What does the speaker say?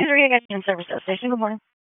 This is Rita Guest Service Station. Good morning.